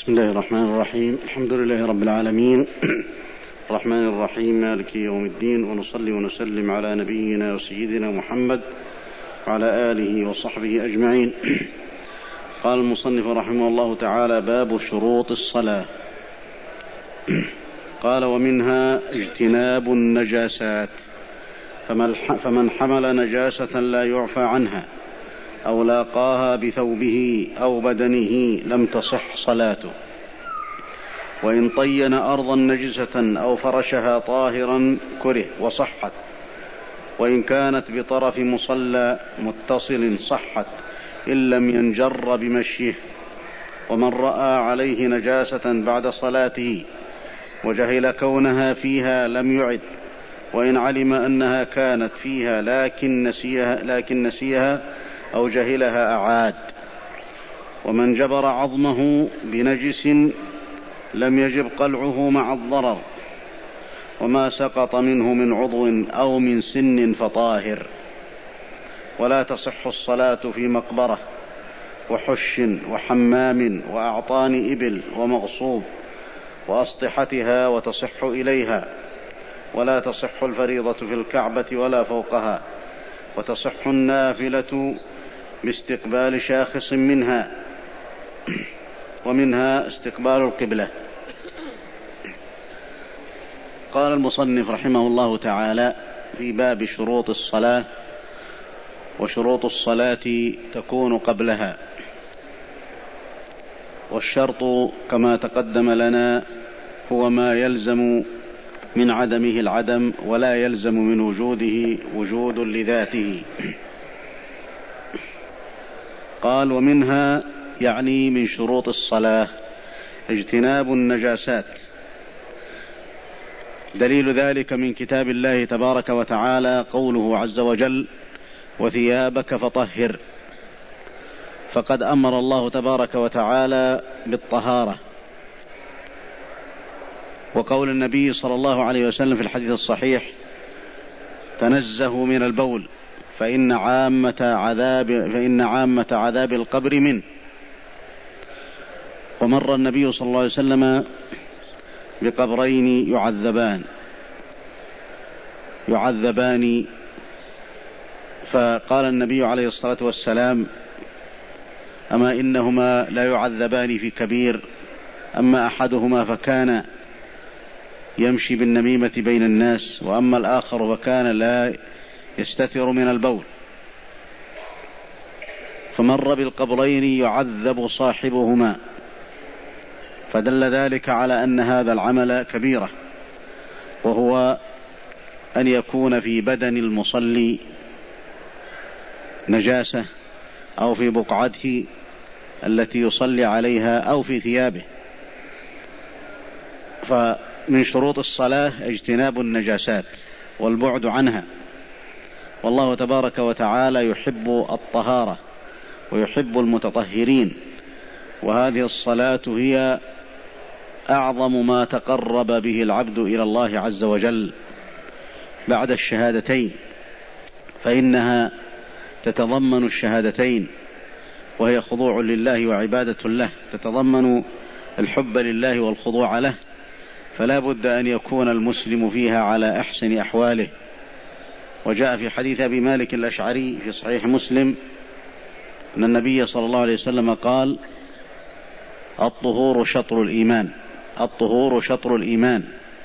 بسم الله الرحمن الرحيم. الحمد لله رب العالمين، الرحمن الرحيم، مالك يوم الدين، ونصلي ونسلم على نبينا وسيدنا محمد وعلى آله وصحبه أجمعين. قال المصنف رحمه الله تعالى: باب شروط الصلاة. قال: ومنها اجتناب النجاسات، فمن حمل نجاسة لا يعفى عنها أو لاقاها بثوبه أو بدنه لم تصح صلاته، وإن طين أرضا نجسة أو فرشها طاهرا كره وصحت، وإن كانت بطرف مصلى متصل صحت إن لم ينجر بمشيه. ومن رأى عليه نجاسة بعد صلاته وجهل كونها فيها لم يعد، وإن علم أنها كانت فيها لكن نسيها أو جهلها أعاد. ومن جبر عظمه بنجس لم يجب قلعه مع الضرر، وما سقط منه من عضو أو من سن فطاهر. ولا تصح الصلاة في مقبرة وحش وحمام وأعطان إبل ومغصوب وأسطحتها وتصح إليها. ولا تصح الفريضة في الكعبة ولا فوقها، وتصح النافلة باستقبال شاخص منها، ومنها استقبال القبلة. قال المصنف رحمه الله تعالى في باب شروط الصلاة: وشروط الصلاة تكون قبلها. والشرط كما تقدم لنا هو ما يلزم من عدمه العدم ولا يلزم من وجوده وجود لذاته. قال: ومنها يعني من شروط الصلاة اجتناب النجاسات. دليل ذلك من كتاب الله تبارك وتعالى قوله عز وجل: وثيابك فطهر. فقد أمر الله تبارك وتعالى بالطهارة. وقول النبي صلى الله عليه وسلم في الحديث الصحيح: تنزهوا من البول فإن عامة عذاب القبر منه. ومر النبي صلى الله عليه وسلم بقبرين يعذبان فقال النبي عليه الصلاة والسلام: أما إنهما لا يعذبان في كبير، أما أحدهما فكان يمشي بالنميمة بين الناس، وأما الآخر فكان لا يستتر من البول. فمر بالقبرين يعذب صاحبهما، فدل ذلك على أن هذا العمل كبيرة، وهو أن يكون في بدن المصلي نجاسة، أو في بقعته التي يصلي عليها، أو في ثيابه. فمن شروط الصلاة اجتناب النجاسات والبعد عنها. والله تبارك وتعالى يحب الطهارة ويحب المتطهرين، وهذه الصلاة هي أعظم ما تقرب به العبد إلى الله عز وجل بعد الشهادتين، فإنها تتضمن الشهادتين، وهي خضوع لله وعبادة له، تتضمن الحب لله والخضوع له، فلا بد أن يكون المسلم فيها على أحسن أحواله. وجاء في حديث أبي مالك الأشعري في صحيح مسلم أن النبي صلى الله عليه وسلم قال: الطهور شطر الإيمان. الطهور شطر الإيمان.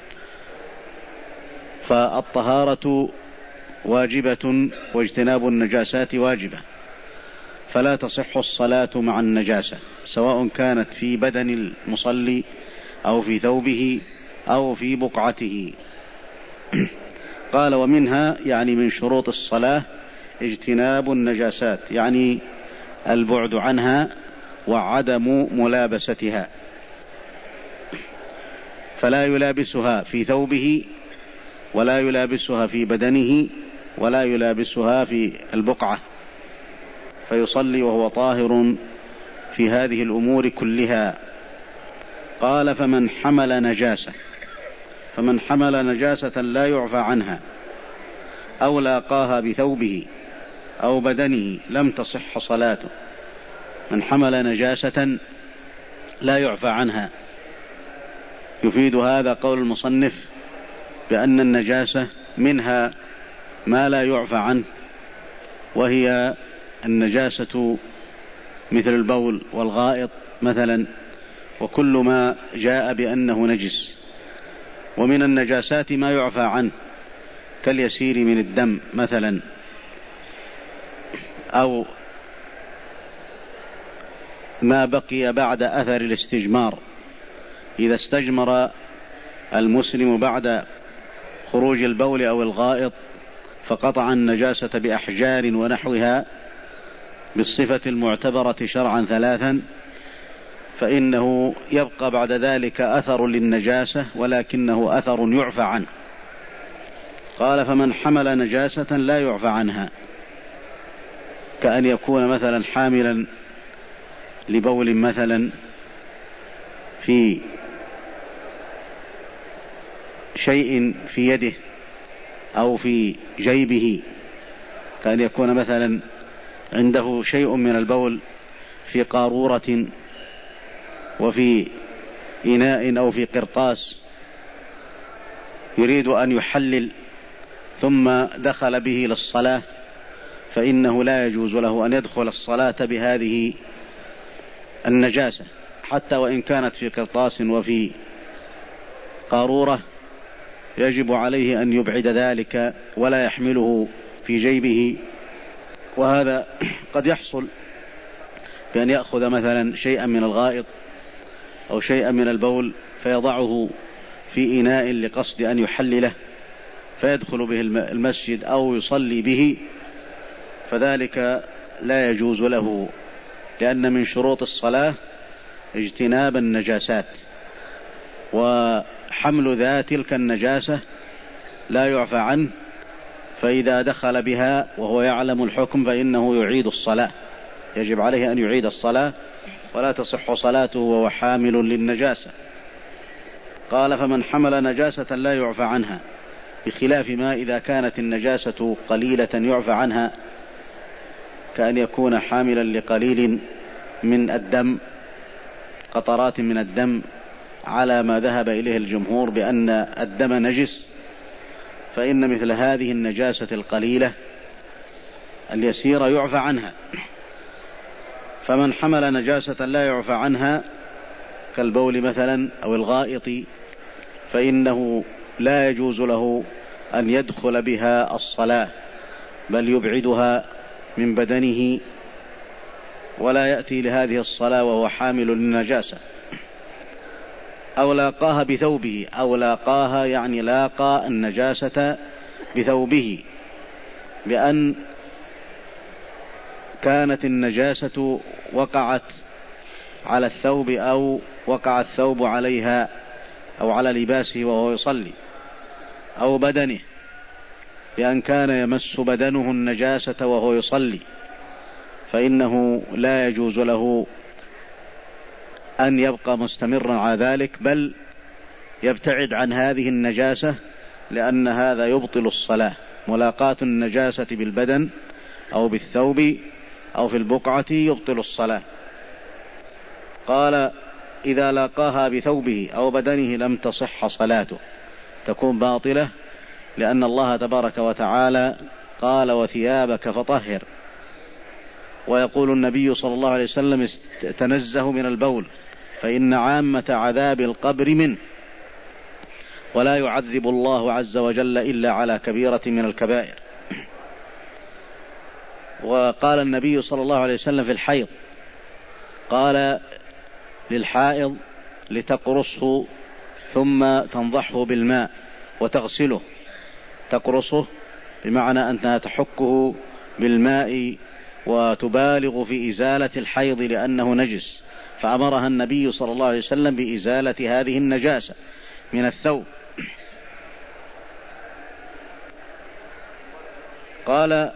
فالطهارة واجبة واجتناب النجاسات واجبة، فلا تصح الصلاة مع النجاسة، سواء كانت في بدن المصلي أو في ثوبه أو في بقعته. قال: ومنها يعني من شروط الصلاة اجتناب النجاسات، يعني البعد عنها وعدم ملابستها، فلا يلابسها في ثوبه، ولا يلابسها في بدنه، ولا يلابسها في البقعة، فيصلي وهو طاهر في هذه الأمور كلها. قال: فمن حمل نجاسة لا يعفى عنها أو لاقاها بثوبه أو بدنه لم تصح صلاته. من حمل نجاسة لا يعفى عنها. يفيد هذا قول المصنف بأن النجاسة منها ما لا يعفى عنه، وهي النجاسة مثل البول والغائط مثلا، وكل ما جاء بأنه نجس. ومن النجاسات ما يعفى عنه كاليسير من الدم مثلا، أو ما بقي بعد أثر الاستجمار. إذا استجمر المسلم بعد خروج البول أو الغائط فقطع النجاسة بأحجار ونحوها بالصفة المعتبرة شرعا ثلاثا، فإنه يبقى بعد ذلك أثر للنجاسة ولكنه أثر يعفى عنه. قال: فمن حمل نجاسة لا يعفى عنها، كأن يكون مثلا حاملا لبول مثلا في شيء في يده أو في جيبه، كأن يكون مثلا عنده شيء من البول في قارورة وفي إناء أو في قرطاس، يريد أن يحلل ثم دخل به للصلاة، فإنه لا يجوز له أن يدخل الصلاة بهذه النجاسة حتى وإن كانت في قرطاس وفي قارورة. يجب عليه أن يبعد ذلك ولا يحمله في جيبه. وهذا قد يحصل بأن يأخذ مثلا شيئا من الغائط أو شيئا من البول فيضعه في إناء لقصد أن يحلله فيدخل به المسجد أو يصلي به، فذلك لا يجوز له، لأن من شروط الصلاة اجتناب النجاسات، وحمل ذات تلك النجاسة لا يعفى عنه، فإذا دخل بها وهو يعلم الحكم فإنه يعيد الصلاة، يجب عليه أن يعيد الصلاة ولا تصح صلاته وهو حامل للنجاسة. قال: فمن حمل نجاسة لا يعفى عنها، بخلاف ما إذا كانت النجاسة قليلة يعفى عنها، كأن يكون حاملا لقليل من الدم، قطرات من الدم، على ما ذهب إليه الجمهور بأن الدم نجس، فإن مثل هذه النجاسة القليلة اليسيرة يعفى عنها. فمن حمل نجاسة لا يعفى عنها كالبول مثلا أو الغائط فإنه لا يجوز له أن يدخل بها الصلاة، بل يبعدها من بدنه ولا يأتي لهذه الصلاة وهو حامل للنجاسة. أو لاقاها بثوبه، أو لاقاها يعني لاقى النجاسة بثوبه، بأن كانت النجاسة وقعت على الثوب أو وقع الثوب عليها أو على لباسه وهو يصلي، أو بدنه، بأن كان يمس بدنه النجاسة وهو يصلي، فإنه لا يجوز له أن يبقى مستمرا على ذلك، بل يبتعد عن هذه النجاسة، لأن هذا يبطل الصلاة. ملاقاة النجاسة بالبدن أو بالثوب أو في البقعة يبطل الصلاة. قال: إذا لاقاها بثوبه أو بدنه لم تصح صلاته، تكون باطلة، لأن الله تبارك وتعالى قال: وثيابك فطهر. ويقول النبي صلى الله عليه وسلم: تنزه من البول فإن عامة عذاب القبر منه، ولا يعذب الله عز وجل إلا على كبيرة من الكبائر. وقال النبي صلى الله عليه وسلم في الحيض، قال للحائض: لتقرصه ثم تنضحه بالماء وتغسله. تقرصه بمعنى أنها تحكه بالماء وتبالغ في إزالة الحيض لأنه نجس، فأمرها النبي صلى الله عليه وسلم بإزالة هذه النجاسة من الثوب. قال: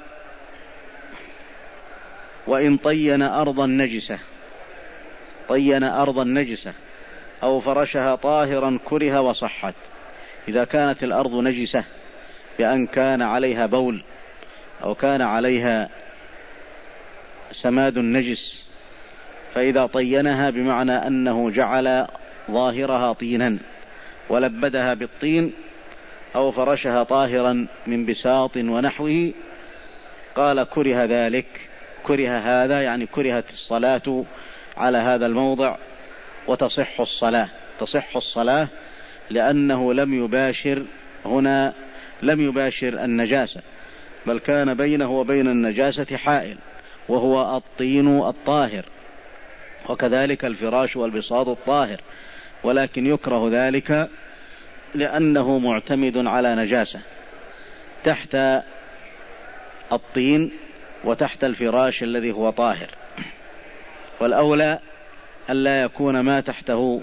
وإن طين أرضا نجسة، طين أرضا نجسة أو فرشها طاهرا كره وصحت. إذا كانت الأرض نجسة بأن كان عليها بول أو كان عليها سماد نجس فإذا طينها بمعنى أنه جعل ظاهرها طينا ولبدها بالطين أو فرشها طاهرا من بساط ونحوه، قال كره ذلك، كره هذا، يعني كرهت الصلاة على هذا الموضع وتصح الصلاة. تصح الصلاة لأنه لم يباشر هنا، لم يباشر النجاسة، بل كان بينه وبين النجاسة حائل وهو الطين الطاهر، وكذلك الفراش والبساط الطاهر، ولكن يكره ذلك لأنه معتمد على نجاسة تحت الطين وتحت الفراش الذي هو طاهر. والأولى ألا يكون ما تحته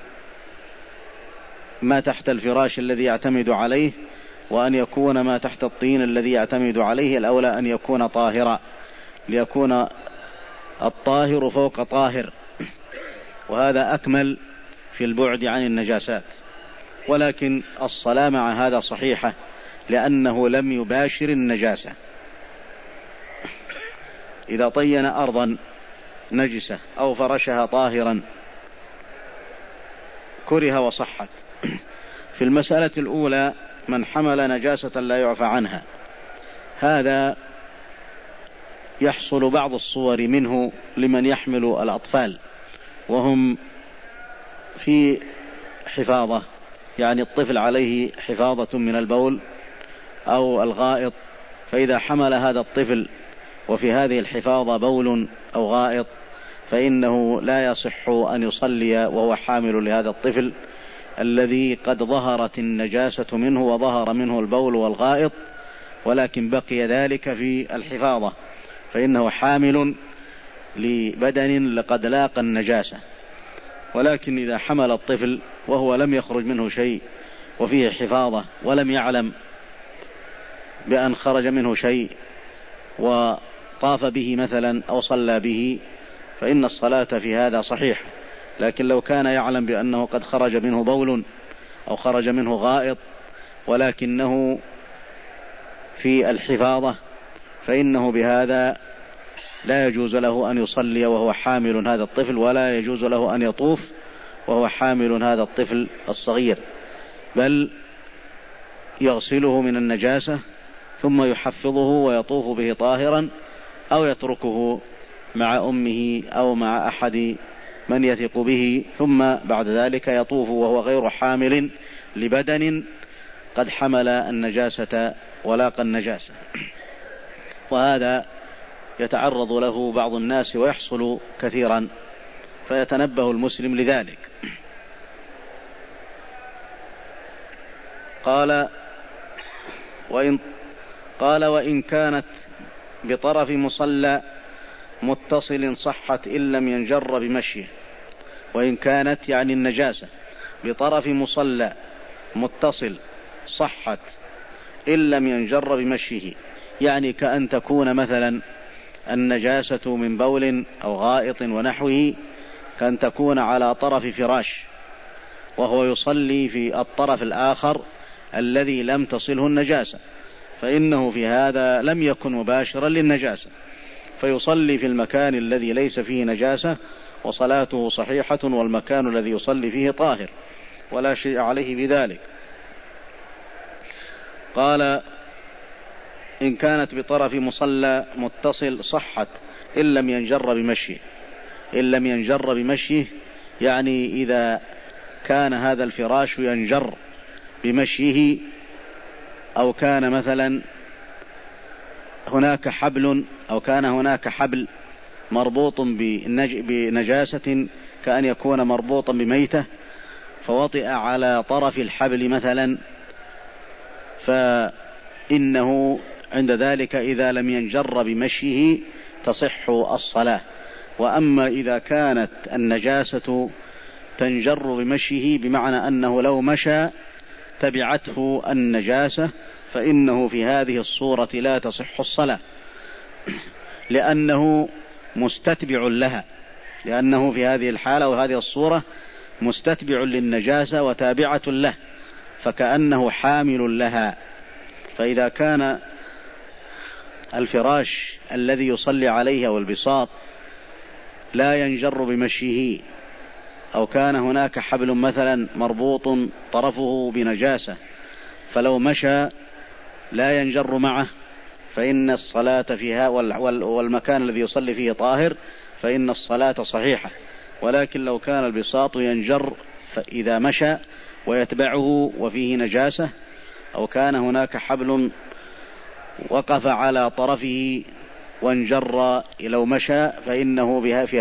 ما تحت الفراش الذي يعتمد عليه، وأن يكون ما تحت الطين الذي يعتمد عليه الأولى أن يكون طاهرا، ليكون الطاهر فوق طاهر، وهذا أكمل في البعد عن النجاسات. ولكن الصلاة مع هذا صحيحة لأنه لم يباشر النجاسة. إذا طين أرضا نجسة أو فرشها طاهرا كره وصحت. في المسألة الأولى من حمل نجاسة لا يعفى عنها، هذا يحصل بعض الصور منه لمن يحمل الأطفال وهم في حفاظة، يعني الطفل عليه حفاظة من البول أو الغائط، فإذا حمل هذا الطفل وفي هذه الحفاظة بول أو غائط فإنه لا يصح أن يصلي وهو حامل لهذا الطفل الذي قد ظهرت النجاسة منه وظهر منه البول والغائط، ولكن بقي ذلك في الحفاظة، فإنه حامل لبدن لقد لاقى النجاسة. ولكن إذا حمل الطفل وهو لم يخرج منه شيء وفيه حفاظة ولم يعلم بأن خرج منه شيء وطاف به مثلا أو صلى به، فإن الصلاة في هذا صحيحة. لكن لو كان يعلم بأنه قد خرج منه بول أو خرج منه غائط ولكنه في الحفاظة فإنه بهذا لا يجوز له أن يصلي وهو حامل هذا الطفل، ولا يجوز له أن يطوف وهو حامل هذا الطفل الصغير، بل يغسله من النجاسة ثم يحفظه ويطوف به طاهرا أو يتركه مع أمه أو مع أحد من يثق به، ثم بعد ذلك يطوف وهو غير حامل لبدن قد حمل النجاسة ولاقى النجاسة. وهذا يتعرض له بعض الناس ويحصل كثيرا، فيتنبه المسلم لذلك. قال وإن كانت بطرف مصلى متصل صحت إن لم ينجر بمشيه. وإن كانت يعني النجاسة بطرف مصلى متصل صحت إن لم ينجر بمشيه، يعني كأن تكون مثلا النجاسة من بول أو غائط ونحوه، كأن تكون على طرف فراش وهو يصلي في الطرف الآخر الذي لم تصله النجاسة، فإنه في هذا لم يكن مباشرا للنجاسة، فيصلي في المكان الذي ليس فيه نجاسة وصلاته صحيحة، والمكان الذي يصلي فيه طاهر ولا شيء عليه بذلك. قال إن كانت بطرف مصلى متصل صحت إن لم ينجر بمشيه. إن لم ينجر بمشيه يعني إذا كان هذا الفراش ينجر بمشيه، أو كان مثلا هناك حبل أو كان هناك حبل مربوط بنجاسة، كأن يكون مربوطا بميتة فوطئ على طرف الحبل مثلا، فإنه عند ذلك إذا لم ينجر بمشيه تصح الصلاة. وأما إذا كانت النجاسة تنجر بمشيه بمعنى أنه لو مشى تبعته النجاسة، فإنه في هذه الصورة لا تصح الصلاة، لأنه مستتبع لها، لأنه في هذه الحالة وهذه الصورة مستتبع للنجاسة وتابعة له، فكأنه حامل لها. فإذا كان الفراش الذي يصلي عليه أو البساط لا ينجر بمشيه، أو كان هناك حبل مثلا مربوط طرفه بنجاسة فلو مشى لا ينجر معه فإن الصلاة فيها، والمكان الذي يصلي فيه طاهر، فإن الصلاة صحيحة. ولكن لو كان البساط ينجر فإذا مشى ويتبعه وفيه نجاسة، أو كان هناك حبل وقف على طرفه وانجر لو مشى، فإنه في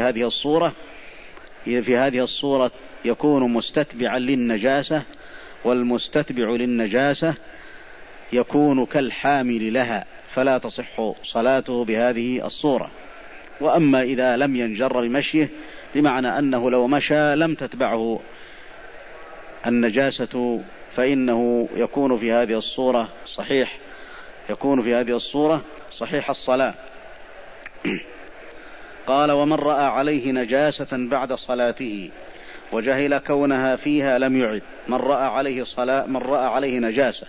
هذه الصورة يكون مستتبعا للنجاسة، والمستتبع للنجاسة يكون كالحامل لها، فلا تصح صلاته بهذه الصورة. وأما إذا لم ينجر بمشيه، بمعنى أنه لو مشى لم تتبعه النجاسة، فإنه يكون في هذه الصورة صحيح الصلاة. قال: ومن رأى عليه نجاسة بعد صلاته وجهل كونها فيها لم يعد. من رأى عليه نجاسة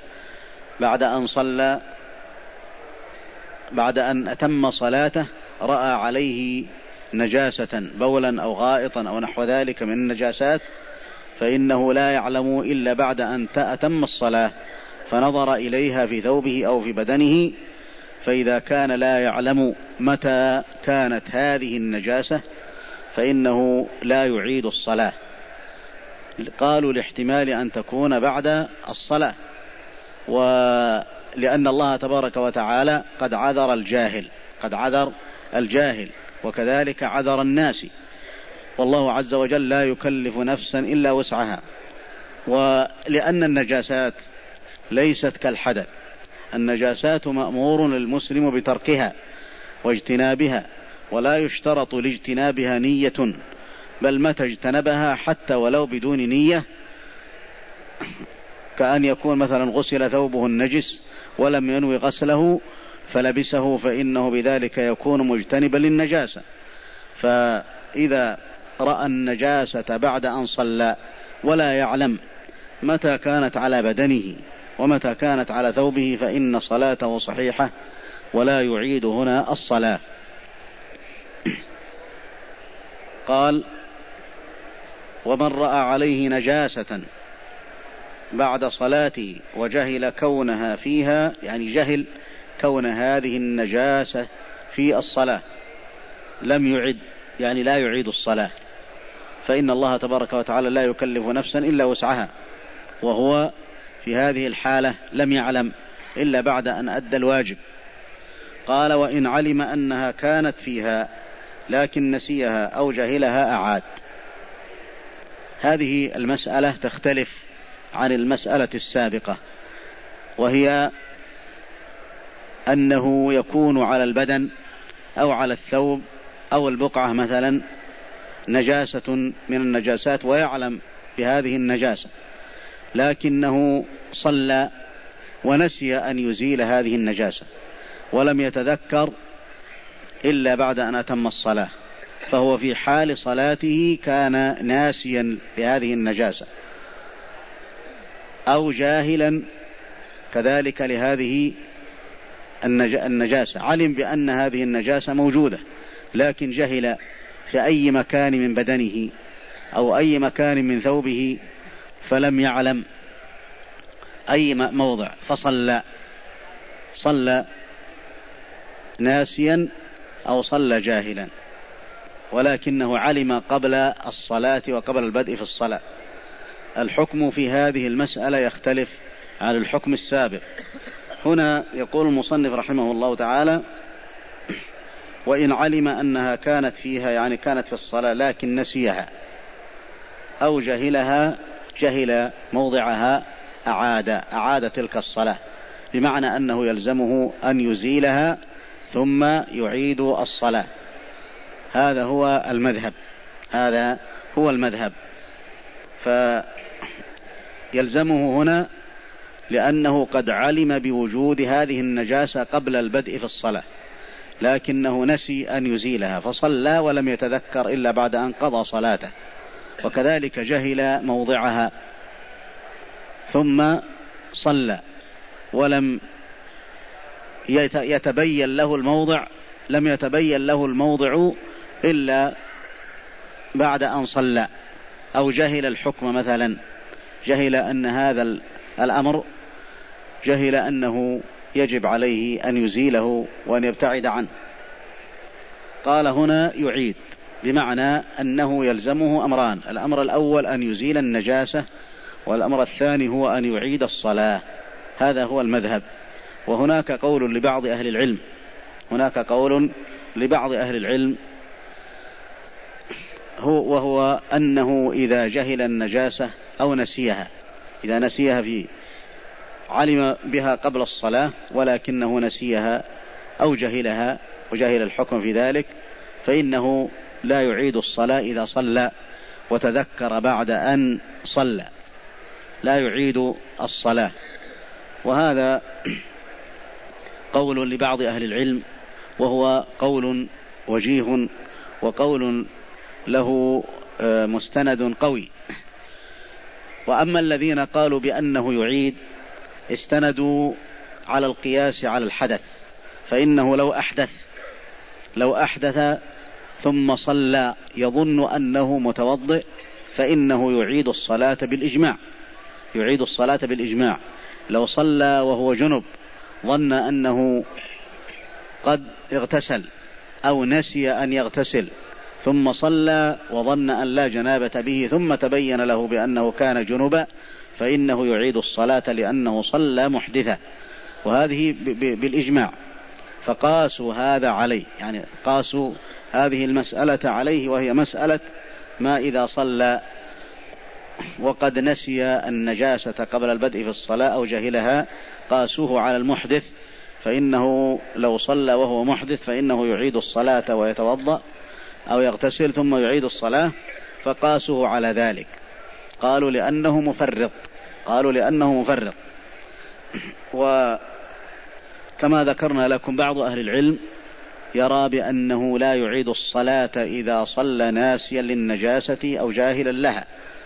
بعد أن أتم صلاته، رأى عليه نجاسة بولا أو غائطا أو نحو ذلك من النجاسات، فإنه لا يعلم إلا بعد أن أتم الصلاة فنظر إليها في ثوبه أو في بدنه. فإذا كان لا يعلم متى كانت هذه النجاسة فإنه لا يعيد الصلاة. قالوا لاحتمال أن تكون بعد الصلاة، ولأن الله تبارك وتعالى قد عذر الجاهل وكذلك عذر الناس، والله عز وجل لا يكلف نفسا إلا وسعها. ولأن النجاسات ليست كالحدث، النجاسات مأمور للمسلم بتركها واجتنابها، ولا يشترط لاجتنابها نية، بل متى اجتنبها حتى ولو بدون نية، كأن يكون مثلا غسل ثوبه النجس ولم ينوي غسله فلبسه، فإنه بذلك يكون مجتنبا للنجاسة. فإذا رأى النجاسة بعد أن صلى ولا يعلم متى كانت على بدنه ومتى كانت على ثوبه، فإن صلاته صحيحة ولا يعيد هنا الصلاة. قال: ومن رأى عليه نجاسة بعد صلاته وجهل كونها فيها، يعني جهل كون هذه النجاسة في الصلاة، لم يعد، يعني لا يعيد الصلاة، فإن الله تبارك وتعالى لا يكلف نفسا إلا وسعها، وهو في هذه الحالة لم يعلم إلا بعد أن أدى الواجب. قال: وإن علم أنها كانت فيها لكن نسيها أو جهلها أعاد. هذه المسألة تختلف عن المسألة السابقة، وهي أنه يكون على البدن أو على الثوب أو البقعة مثلا نجاسة من النجاسات ويعلم بهذه النجاسة، لكنه صلى ونسي أن يزيل هذه النجاسة ولم يتذكر إلا بعد أن أتم الصلاة، فهو في حال صلاته كان ناسيا بهذه النجاسة أو جاهلا كذلك لهذه النجاسة، علم بأن هذه النجاسة موجودة لكن جهل في أي مكان من بدنه أو أي مكان من ثوبه، فلم يعلم أي موضع صلى ناسيا أو صلى جاهلا، ولكنه علم قبل الصلاة وقبل البدء في الصلاة. الحكم في هذه المسألة يختلف عن الحكم السابق. هنا يقول المصنف رحمه الله تعالى: وإن علم أنها كانت فيها، يعني كانت في الصلاة لكن نسيها أو جهل موضعها، أعاد تلك الصلاة، بمعنى أنه يلزمه أن يزيلها ثم يعيد الصلاة. هذا هو المذهب. فيلزمه هنا لأنه قد علم بوجود هذه النجاسة قبل البدء في الصلاة، لكنه نسي أن يزيلها فصلى ولم يتذكر إلا بعد أن قضى صلاته، وكذلك جهل موضعها ثم صلى ولم يتبين له الموضع، إلا بعد أن صلى، أو جهل الحكم مثلا، جهل أن هذا الأمر، جهل أنه يجب عليه أن يزيله وأن يبتعد عنه، قال هنا يعيد، بمعنى أنه يلزمه أمران: الأمر الأول أن يزيل النجاسة، والأمر الثاني هو أن يعيد الصلاة. هذا هو المذهب. وهناك قول لبعض أهل العلم، هناك قول لبعض أهل العلم وهو أنه إذا جهل النجاسة أو نسيها، إذا نسيها علم بها قبل الصلاة ولكنه نسيها أو جهلها وجهل الحكم في ذلك، فإنه لا يعيد الصلاة إذا صلى وتذكر بعد أن صلى، لا يعيد الصلاة. وهذا قول لبعض أهل العلم، وهو قول وجيه وقول له مستند قوي. وأما الذين قالوا بأنه يعيد استندوا على القياس على الحدث، فإنه لو أحدث ثم صلى يظن أنه متوضئ فإنه يعيد الصلاة بالإجماع. لو صلى وهو جنب ظن أنه قد اغتسل أو نسي أن يغتسل ثم صلى وظن أن لا جنابة به ثم تبين له بأنه كان جنبا فإنه يعيد الصلاة لأنه صلى محدثا، وهذه بالإجماع. فقاسوا هذا عليه، يعني قاسوا هذه المسألة عليه، وهي مسألة ما إذا صلى وقد نسي النجاسة قبل البدء في الصلاة أو جهلها، قاسوه على المحدث، فإنه لو صلى وهو محدث فإنه يعيد الصلاة ويتوضأ أو يغتسل ثم يعيد الصلاة، فقاسوه على ذلك. قالوا لأنه مفرط. وكما ذكرنا لكم بعض أهل العلم يرى بأنه لا يعيد الصلاة إذا صلى ناسيا للنجاسة أو جاهلا لها،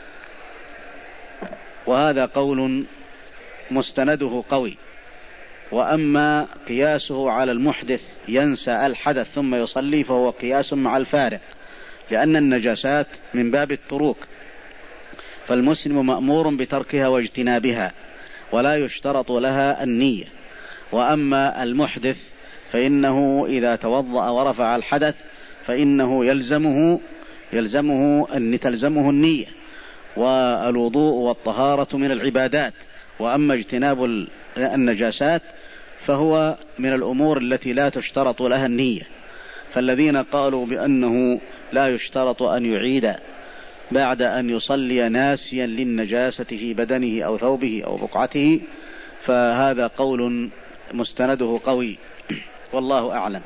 وهذا قول مستنده قوي. وأما قياسه على المحدث ينسى الحدث ثم يصلي فهو قياس مع الفارق، لأن النجاسات من باب التروك، فالمسلم مأمور بتركها واجتنابها ولا يشترط لها النية. وأما المحدث فإنه إذا توضأ ورفع الحدث فإنه يلزمه أن تلزمه النية، والوضوء والطهارة من العبادات. وأما اجتناب النجاسات فهو من الأمور التي لا تشترط لها النية. فالذين قالوا بأنه لا يشترط أن يعيد بعد أن يصلي ناسيا للنجاسة في بدنه أو ثوبه أو بقعته، فهذا قول مستنده قوي، والله أعلم.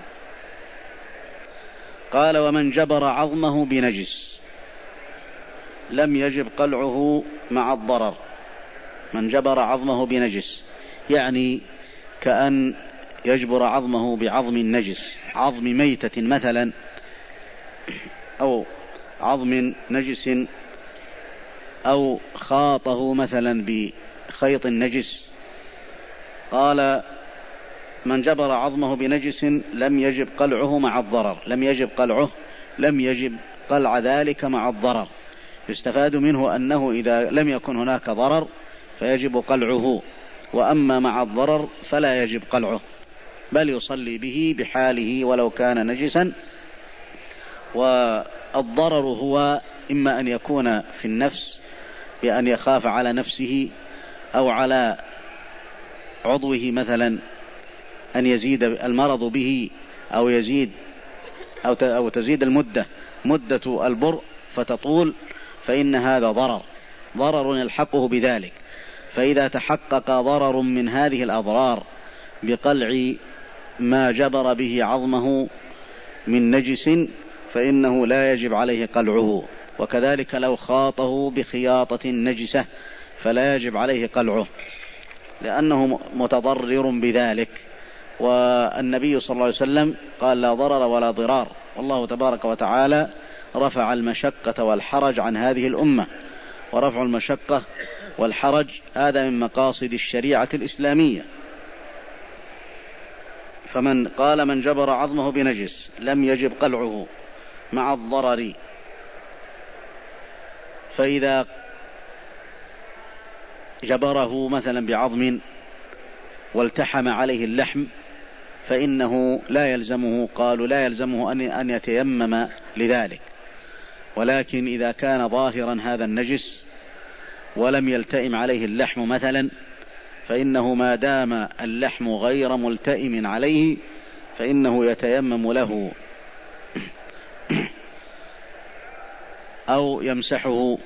قال: ومن جبر عظمه بنجس لم يجب قلعه مع الضرر. من جبر عظمه بنجس يعني كأن يجبر عظمه بعظم نجس، عظم ميتة مثلا، أو عظم نجس، أو خاطه مثلا بخيط نجس. قال: من جبر عظمه بنجس لم يجب قلعه مع الضرر. لم يجب قلع ذلك مع الضرر. يستفاد منه أنه إذا لم يكن هناك ضرر فيجب قلعه، وأما مع الضرر فلا يجب قلعه، بل يصلي به بحاله ولو كان نجسا. والضرر هو إما أن يكون في النفس بأن يخاف على نفسه أو على عضوه مثلا أن يزيد المرض به أو يزيد أو تزيد مدة البرء فتطول، فإن هذا ضرر يلحقه بذلك. فإذا تحقق ضرر من هذه الأضرار بقلع ما جبر به عظمه من نجس فإنه لا يجب عليه قلعه. وكذلك لو خاطه بخياطة نجسة فلا يجب عليه قلعه، لأنه متضرر بذلك. والنبي صلى الله عليه وسلم قال: لا ضرر ولا ضرار. والله تبارك وتعالى رفع المشقة والحرج عن هذه الأمة، ورفع المشقة والحرج هذا من مقاصد الشريعة الإسلامية. فمن قال: من جبر عظمه بنجس لم يجب قلعه مع الضرر، فإذا جبره مثلا بعظم والتحم عليه اللحم فإنه لا يلزمه، قالوا لا يلزمه أن يتيمم لذلك، ولكن إذا كان ظاهرا هذا النجس ولم يلتئم عليه اللحم مثلا، فإنه ما دام اللحم غير ملتئم عليه فإنه يتيمم له أو يمسحه.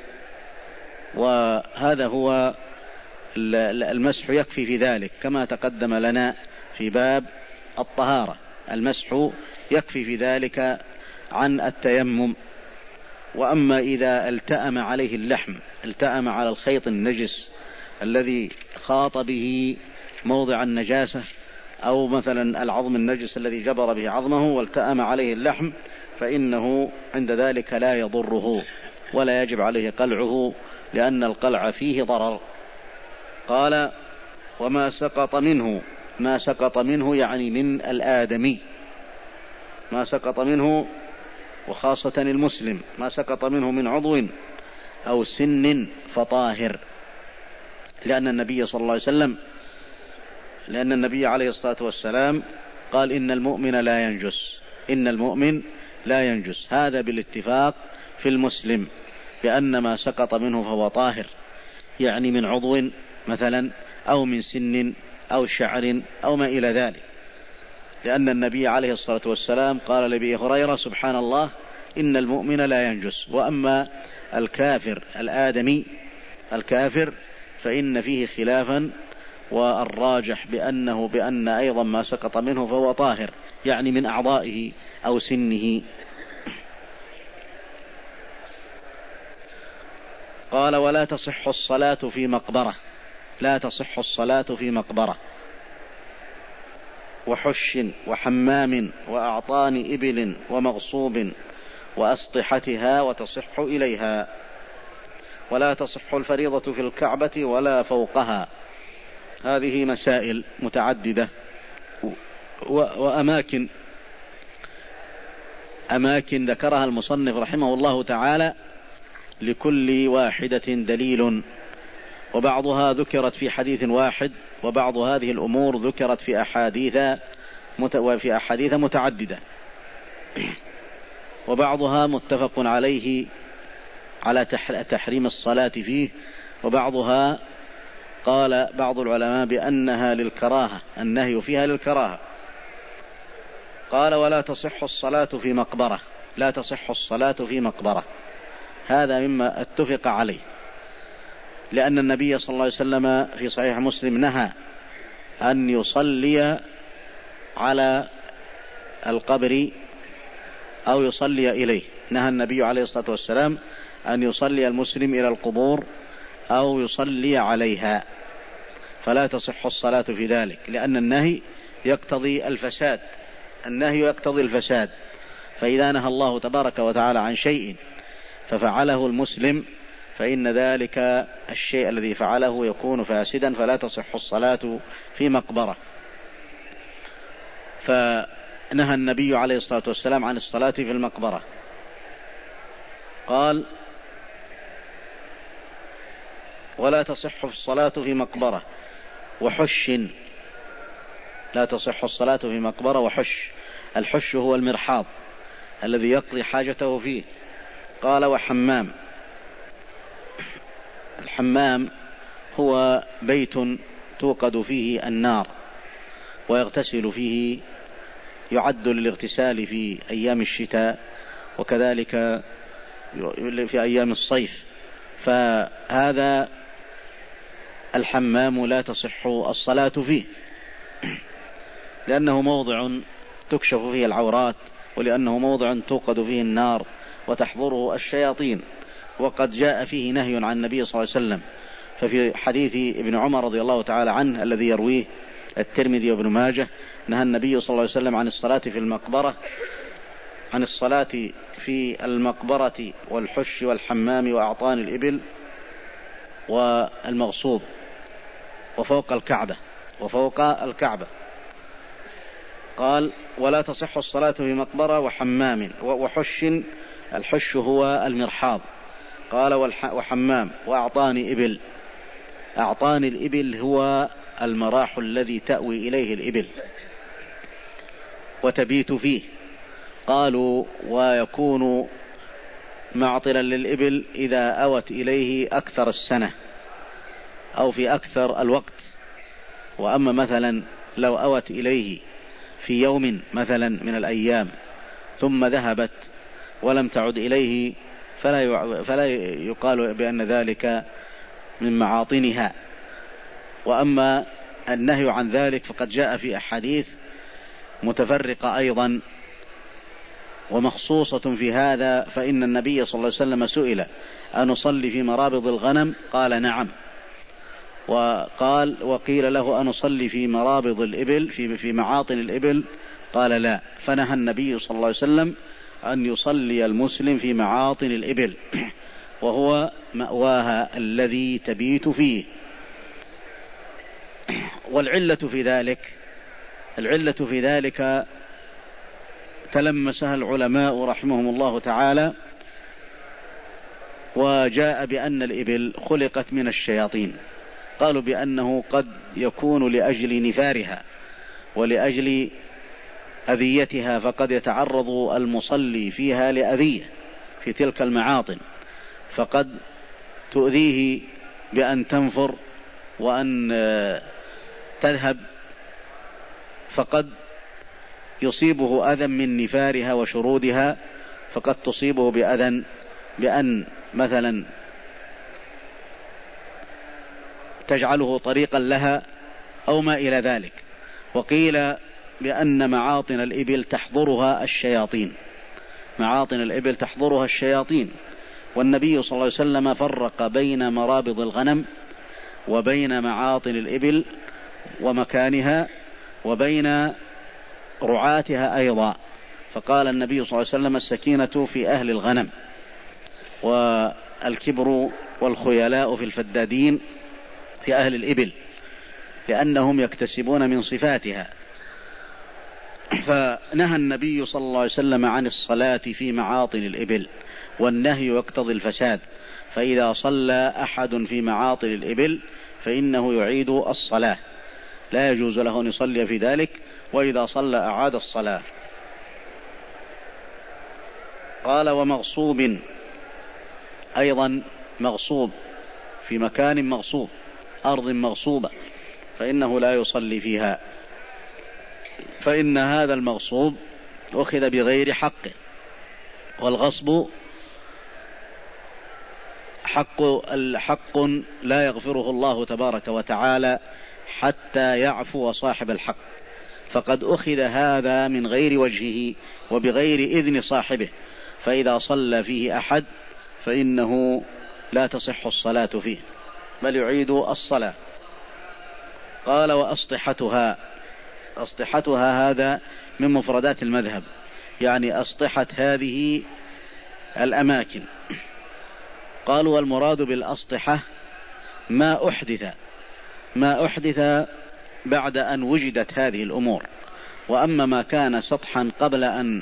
وهذا هو المسح يكفي في ذلك، كما تقدم لنا في باب الطهارة، المسح يكفي في ذلك عن التيمم. وأما إذا التأم عليه اللحم، التأم على الخيط النجس الذي خاط به موضع النجاسة، أو مثلا العظم النجس الذي جبر به عظمه والتأم عليه اللحم، فإنه عند ذلك لا يضره ولا يجب عليه قلعه، لأن القلع فيه ضرر. قال وما سقط منه، ما سقط منه يعني من الآدمي، ما سقط منه وخاصة المسلم، ما سقط منه من عضو أو سن فطاهر، لأن النبي صلى الله عليه وسلم، لأن النبي عليه الصلاة والسلام قال إن المؤمن لا ينجس، إن المؤمن لا ينجس، هذا بالاتفاق في المسلم بأن ما سقط منه فهو طاهر، يعني من عضو مثلا أو من سن أو شعر أو ما إلى ذلك، لأن النبي عليه الصلاة والسلام قال لأبي هريرة سبحان الله إن المؤمن لا ينجس. وأما الكافر الآدمي الكافر فإن فيه خلافا، والراجح بأن أيضا ما سقط منه فهو طاهر، يعني من أعضائه أو سنه. قال ولا تصح الصلاة في مقبرة، لا تصح الصلاة في مقبرة وحش وحمام وأعطان إبل ومغصوب وأسطحتها وتصح إليها، ولا تصح الفريضة في الكعبة ولا فوقها. هذه مسائل متعددة وأماكن ذكرها المصنف رحمه الله تعالى، لكل واحدة دليل، وبعضها ذكرت في حديث واحد، وبعض هذه الأمور ذكرت في أحاديث متعددة، وبعضها متفق عليه على تحريم الصلاة فيه، وبعضها قال بعض العلماء بأنها للكراهة، النهي فيها للكراهة. قال ولا تصح الصلاة في مقبرة، لا تصح الصلاة في مقبرة، هذا مما اتفق عليه، لأن النبي صلى الله عليه وسلم في صحيح مسلم نهى أن يصلي على القبر أو يصلي إليه، نهى النبي عليه الصلاة والسلام أن يصلي المسلم إلى القبور أو يصلي عليها، فلا تصح الصلاة في ذلك، لأن النهي يقتضي الفساد، النهي يقتضي الفساد، فإذا نهى الله تبارك وتعالى عن شيء ففعله المسلم فإن ذلك الشيء الذي فعله يكون فاسدا، فلا تصح الصلاة في مقبرة. فنهى النبي عليه الصلاة والسلام عن الصلاة في المقبرة. قال ولا تصح الصلاة في مقبرة وحش، لا تصح الصلاة في مقبرة وحش، الحش هو المرحاض الذي يقضي حاجته فيه. قال وحمام، الحمام هو بيت توقد فيه النار ويغتسل فيه، يعد للاغتسال في أيام الشتاء وكذلك في أيام الصيف، فهذا الحمام لا تصح الصلاة فيه، لأنه موضع تكشف فيه العورات، ولأنه موضع توقد فيه النار وتحضره الشياطين، وقد جاء فيه نهي عن النبي صلى الله عليه وسلم. ففي حديث ابن عمر رضي الله تعالى عنه الذي يرويه الترمذي وابن ماجه، نهى النبي صلى الله عليه وسلم عن الصلاة في المقبرة، عن الصلاة في المقبرة والحش والحمام وأعطان الإبل والمغصوب وفوق الكعبة. قال ولا تصح الصلاة في مقبرة وحمام وحش، الحش هو المرحاض قال وحمام وأعطاني إبل. أعطاني الإبل هو المراح الذي تأوي إليه الإبل وتبيت فيه. قالوا ويكون معطلا للإبل إذا أوت إليه أكثر السنة أو في أكثر الوقت. وأما مثلا لو أوت إليه في يوم مثلا من الأيام ثم ذهبت ولم تعد إليه فلا يقال بأن ذلك من معاطنها. وأما النهي عن ذلك فقد جاء في أحاديث متفرقة أيضا ومخصوصة في هذا. فإن النبي صلى الله عليه وسلم سئل أنصلي في مرابض الغنم؟ قال نعم. وقيل له أنصلي في مرابض الإبل في معاطن الإبل؟ قال لا. فنهى النبي صلى الله عليه وسلم أن يصلي المسلم في معاطن الإبل وهو مأواها الذي تبيت فيه. والعلة في ذلك تلمسها العلماء رحمهم الله تعالى، وجاء بأن الإبل خلقت من الشياطين. قالوا بأنه قد يكون لأجل نفارها ولأجل أذيتها، فقد يتعرض المصلي فيها لأذية في تلك المعاطن، فقد تؤذيه بأن تنفر وأن تذهب، فقد يصيبه أذى من نفارها وشرودها، فقد تصيبه بأذى بأن مثلا تجعله طريقا لها أو ما إلى ذلك. وقيل بأن معاطن الإبل تحضرها الشياطين، معاطن الإبل تحضرها الشياطين. والنبي صلى الله عليه وسلم فرق بين مرابض الغنم وبين معاطن الإبل ومكانها وبين رعاتها أيضا، فقال النبي صلى الله عليه وسلم السكينة في أهل الغنم والكبر والخيلاء في الفدادين في أهل الإبل، لأنهم يكتسبون من صفاتها. فنهى النبي صلى الله عليه وسلم عن الصلاة في معاطن الإبل، والنهي يقتضي الفساد، فإذا صلى أحد في معاطن الإبل فإنه يعيد الصلاة، لا يجوز له أن يصلي في ذلك، وإذا صلى أعاد الصلاة. قال ومغصوب، أيضا مغصوب في مكان مغصوب، أرض مغصوبة، فإنه لا يصلي فيها، فإن هذا المغصوب أخذ بغير حقه. والغصب حق لا يغفره الله تبارك وتعالى حتى يعفو صاحب الحق، فقد أخذ هذا من غير وجهه وبغير إذن صاحبه، فإذا صلى فيه أحد فإنه لا تصح الصلاة فيه بل يعيد الصلاة. قال وأسطحتها، أسطحتها هذا من مفردات المذهب، يعني أسطحة هذه الأماكن. قالوا والمراد بالأسطحة ما أحدث بعد أن وجدت هذه الأمور، وأما ما كان سطحا قبل أن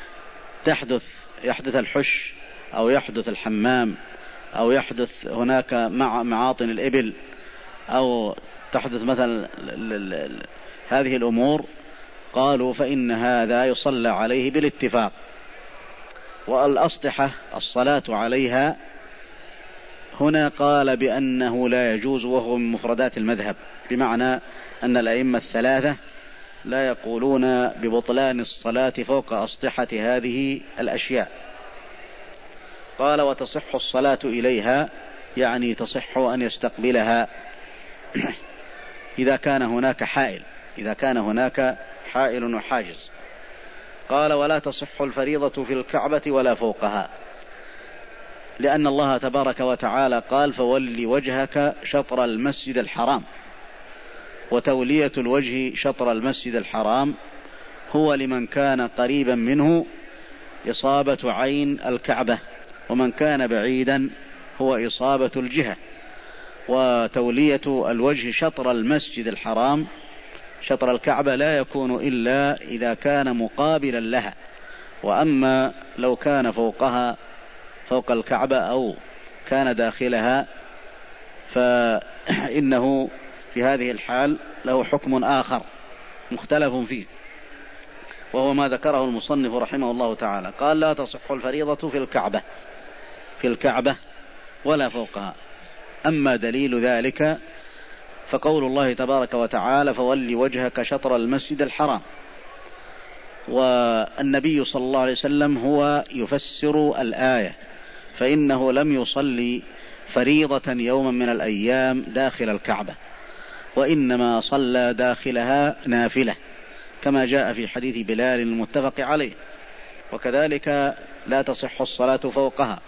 يحدث الحش أو يحدث الحمام أو يحدث هناك معاطن الإبل أو تحدث مثلا هذه الأمور، قالوا فإن هذا يصلى عليه بالاتفاق. والأسطحة الصلاة عليها هنا قال بأنه لا يجوز، وهو من مفردات المذهب، بمعنى أن الأئمة الثلاثة لا يقولون ببطلان الصلاة فوق أسطحة هذه الأشياء. قال وتصح الصلاة إليها، يعني تصح أن يستقبلها إذا كان هناك حائل وحاجز. قال ولا تصح الفريضة في الكعبة ولا فوقها، لأن الله تبارك وتعالى قال فول وجهك شطر المسجد الحرام، وتولية الوجه شطر المسجد الحرام هو لمن كان قريبا منه إصابة عين الكعبة، ومن كان بعيدا هو إصابة الجهة. وتولية الوجه شطر المسجد الحرام شطر الكعبة لا يكون إلا إذا كان مقابلا لها، وأما لو كان فوق الكعبة أو كان داخلها فإنه في هذه الحال له حكم آخر مختلف فيه، وهو ما ذكره المصنف رحمه الله تعالى. قال: لا تصح الفريضة في الكعبة ولا فوقها. أما دليل ذلك فقول الله تبارك وتعالى: فول وجهك شطر المسجد الحرام. والنبي صلى الله عليه وسلم هو يفسر الآية، فإنه لم يصلي فريضة يوما من الأيام داخل الكعبة، وإنما صلى داخلها نافلة كما جاء في حديث بلال المتفق عليه. وكذلك لا تصح الصلاة فوقها،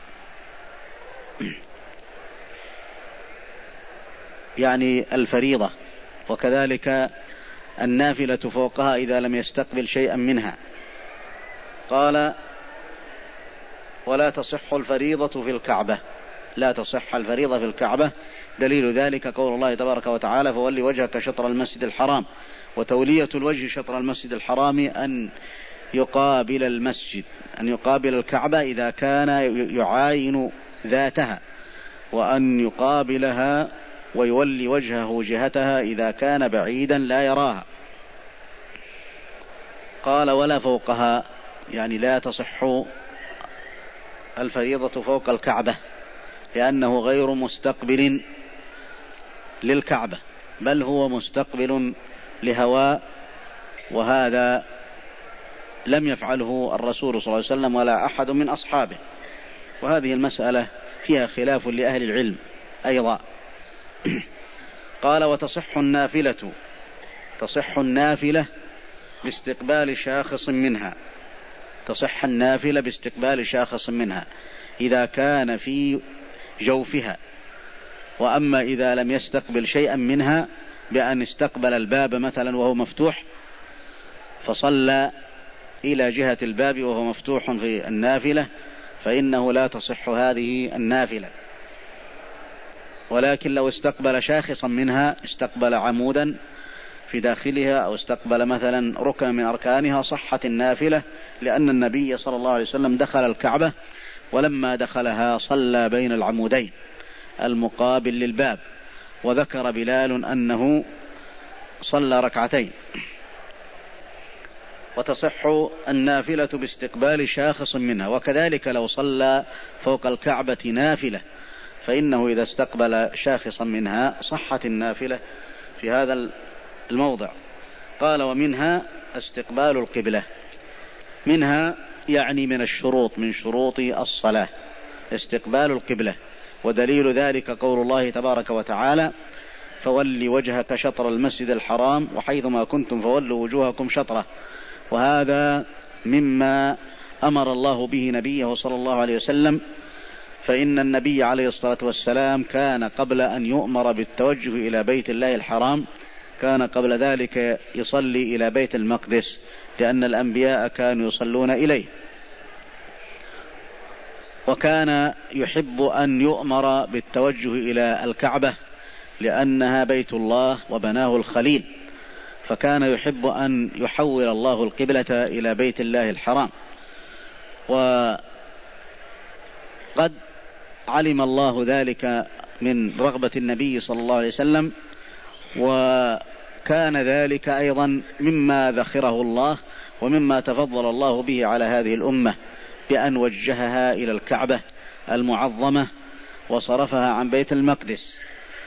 يعني الفريضة، وكذلك النافلة فوقها إذا لم يستقبل شيئا منها. قال: ولا تصح الفريضة في الكعبة. لا تصح الفريضة في الكعبة. دليل ذلك قول الله تبارك وتعالى: فولي وجهك شطر المسجد الحرام. وتولية الوجه شطر المسجد الحرام أن يقابل المسجد، أن يقابل الكعبة إذا كان يعاين ذاتها، وأن يقابلها ويولي وجهه جهتها إذا كان بعيدا لا يراها. قال: ولا فوقها، يعني لا تصح الفريضة فوق الكعبة، لأنه غير مستقبل للكعبة، بل هو مستقبل لهواء، وهذا لم يفعله الرسول صلى الله عليه وسلم ولا أحد من أصحابه. وهذه المسألة فيها خلاف لأهل العلم أيضا. قال: وتصح النافلة. تصح النافلة باستقبال شاخص منها. تصح النافلة باستقبال شاخص منها إذا كان في جوفها. وأما إذا لم يستقبل شيئا منها بأن استقبل الباب مثلا وهو مفتوح فصلى إلى جهة الباب وهو مفتوح في النافلة، فإنه لا تصح هذه النافلة. ولكن لو استقبل شاخصا منها، استقبل عمودا في داخلها أو استقبل مثلا ركن من أركانها، صحت النافلة، لأن النبي صلى الله عليه وسلم دخل الكعبة ولما دخلها صلى بين العمودين المقابل للباب، وذكر بلال أنه صلى ركعتين. وتصح النافلة باستقبال شاخص منها. وكذلك لو صلى فوق الكعبة نافلة فإنه إذا استقبل شاخصا منها صحت النافلة في هذا الموضع. قال: ومنها استقبال القبلة. منها يعني من الشروط، من شروط الصلاة استقبال القبلة. ودليل ذلك قول الله تبارك وتعالى: فول وجهك شطر المسجد الحرام وحيثما كنتم فولوا وجوهكم شطره. وهذا مما أمر الله به نبيه صلى الله عليه وسلم، فإن النبي عليه الصلاة والسلام كان قبل أن يؤمر بالتوجه إلى بيت الله الحرام كان قبل ذلك يصلي إلى بيت المقدس، لأن الأنبياء كانوا يصلون إليه. وكان يحب أن يؤمر بالتوجه إلى الكعبة لأنها بيت الله وبناه الخليل، فكان يحب أن يحول الله القبلة إلى بيت الله الحرام. وقد علم الله ذلك من رغبة النبي صلى الله عليه وسلم، وكان ذلك أيضا مما ذخره الله ومما تفضل الله به على هذه الأمة، بأن وجهها إلى الكعبة المعظمة وصرفها عن بيت المقدس.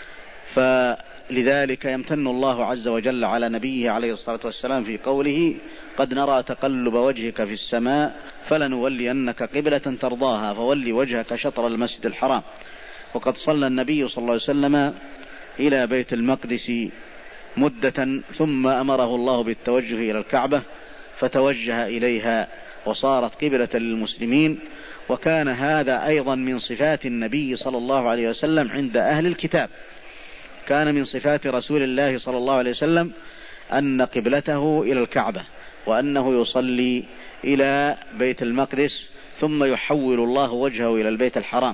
فلذلك يمتن الله عز وجل على نبيه عليه الصلاة والسلام في قوله: قد نرى تقلب وجهك في السماء فلنولينك قبلة ترضاها فولي وجهك شطر المسجد الحرام. وقد صلى النبي صلى الله عليه وسلم إلى بيت المقدس مدة، ثم أمره الله بالتوجه إلى الكعبة فتوجه إليها وصارت قبلة للمسلمين. وكان هذا أيضا من صفات النبي صلى الله عليه وسلم عند أهل الكتاب. كان من صفات رسول الله صلى الله عليه وسلم أن قبلته إلى الكعبة، وأنه يصلي إلى بيت المقدس ثم يحول الله وجهه إلى البيت الحرام.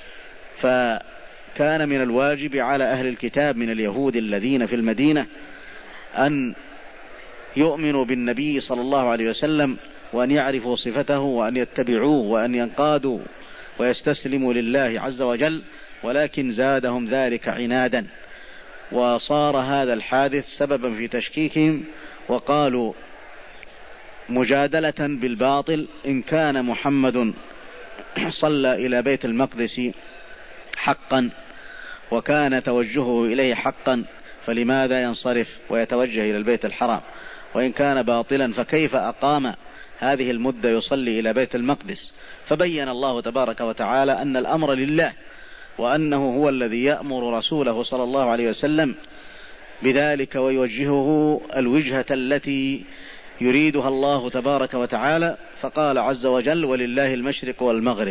فكان من الواجب على أهل الكتاب من اليهود الذين في المدينة أن يؤمنوا بالنبي صلى الله عليه وسلم، وأن يعرفوا صفته، وأن يتبعوه، وأن ينقادوا ويستسلموا لله عز وجل، ولكن زادهم ذلك عنادا، وصار هذا الحادث سببا في تشكيكهم، وقالوا مجادلة بالباطل: إن كان محمد صلى إلى بيت المقدس حقا وكان توجهه إليه حقا، فلماذا ينصرف ويتوجه إلى البيت الحرام؟ وإن كان باطلا فكيف أقام هذه المدة يصلي إلى بيت المقدس؟ فبين الله تبارك وتعالى أن الأمر لله، وأنه هو الذي يأمر رسوله صلى الله عليه وسلم بذلك ويوجهه الوجهة التي يريدها الله تبارك وتعالى. فقال عز وجل: ولله المشرق والمغرب.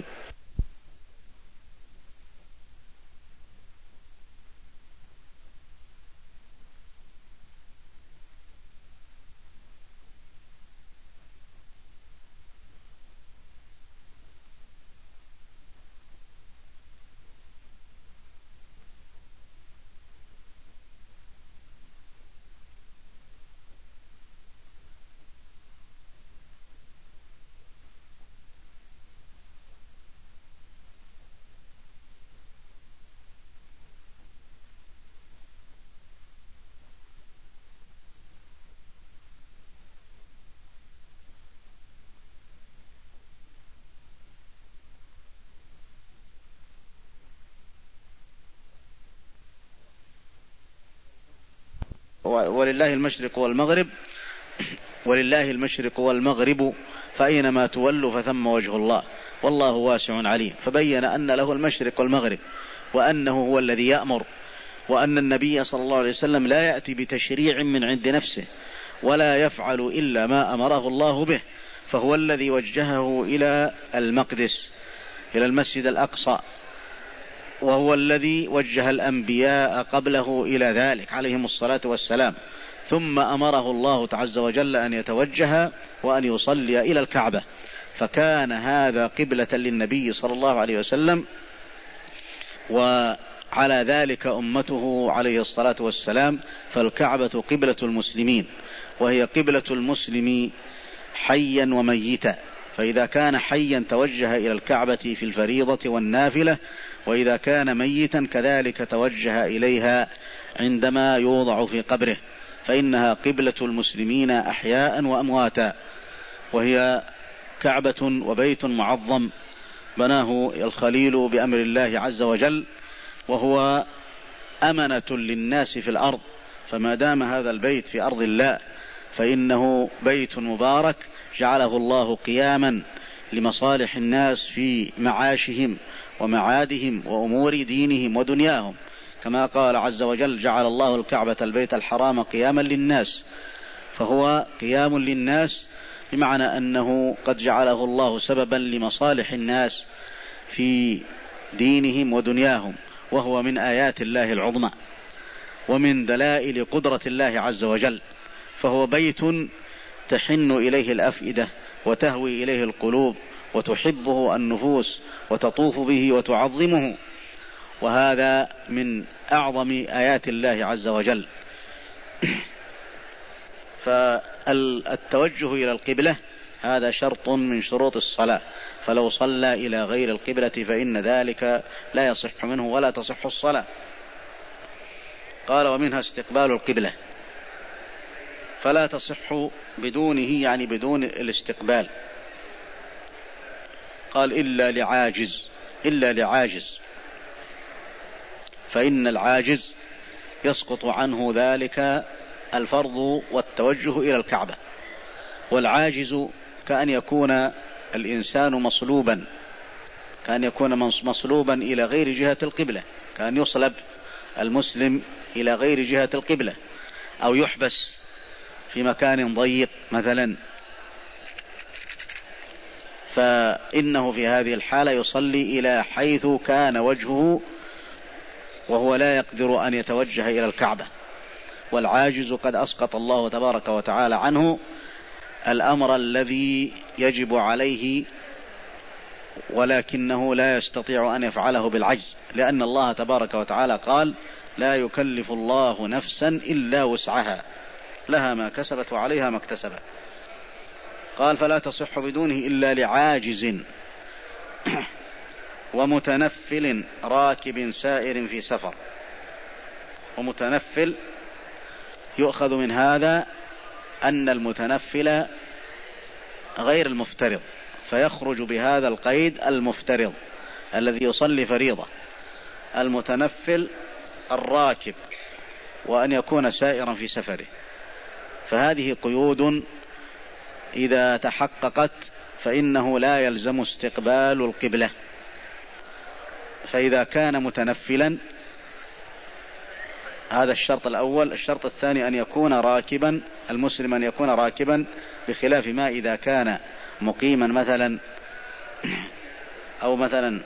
ولله المشرق والمغرب، ولله المشرق والمغرب فأينما تولوا فثم وجه الله والله واسع عليم. فبين أن له المشرق والمغرب، وأنه هو الذي يأمر، وأن النبي صلى الله عليه وسلم لا يأتي بتشريع من عند نفسه ولا يفعل إلا ما أمره الله به، فهو الذي وجهه إلى المقدس، إلى المسجد الأقصى، وهو الذي وجه الأنبياء قبله إلى ذلك عليهم الصلاة والسلام، ثم أمره الله عز وجل أن يتوجه وأن يصلي إلى الكعبة، فكان هذا قبلة للنبي صلى الله عليه وسلم، وعلى ذلك أمته عليه الصلاة والسلام. فالكعبة قبلة المسلمين، وهي قبلة المسلم حيا وميتا، فإذا كان حيا توجه إلى الكعبة في الفريضة والنافلة، وإذا كان ميتا كذلك توجه إليها عندما يوضع في قبره، فإنها قبلة المسلمين أحياء وأمواتا، وهي كعبة وبيت معظم بناه الخليل بأمر الله عز وجل، وهو أمنة للناس في الأرض، فما دام هذا البيت في أرض الله فإنه بيت مبارك جعله الله قياما لمصالح الناس في معاشهم ومعادهم وأمور دينهم ودنياهم، كما قال عز وجل: جعل الله الكعبة البيت الحرام قياما للناس. فهو قيام للناس بمعنى أنه قد جعله الله سببا لمصالح الناس في دينهم ودنياهم، وهو من آيات الله العظمى ومن دلائل قدرة الله عز وجل. فهو بيت تحن إليه الأفئدة وتهوي إليه القلوب وتحبه النفوس وتطوف به وتعظمه، وهذا من أعظم آيات الله عز وجل. فالتوجه إلى القبلة هذا شرط من شروط الصلاة، فلو صلى إلى غير القبلة فإن ذلك لا يصح منه ولا تصح الصلاة. قال: ومنها استقبال القبلة، فلا تصح بدونه، يعني بدون الاستقبال. قال: إلا لعاجز، فإن العاجز يسقط عنه ذلك الفرض والتوجه إلى الكعبة. والعاجز كأن يكون الإنسان مصلوبا، كأن يكون مصلوبا إلى غير جهة القبلة، كأن يصلب المسلم إلى غير جهة القبلة، أو يحبس في مكان ضيق مثلا، فإنه في هذه الحالة يصلي إلى حيث كان وجهه، وهو لا يقدر أن يتوجه إلى الكعبة. والعاجز قد أسقط الله تبارك وتعالى عنه الأمر الذي يجب عليه، ولكنه لا يستطيع أن يفعله بالعجز، لأن الله تبارك وتعالى قال: لا يكلف الله نفسا إلا وسعها، لها ما كسبت وعليها ما اكتسبت. قال: فلا تصح بدونه إلا لعاجز. ومتنفل راكب سائر في سفر. ومتنفل يؤخذ من هذا أن المتنفل غير المفترض، فيخرج بهذا القيد المفترض الذي يصلي فريضة. المتنفل الراكب، وأن يكون سائرا في سفره. فهذه قيود إذا تحققت فإنه لا يلزم استقبال القبلة. فإذا كان متنفلا، هذا الشرط الأول. الشرط الثاني أن يكون راكبا، المسلم أن يكون راكبا، بخلاف ما إذا كان مقيما مثلا، أو مثلا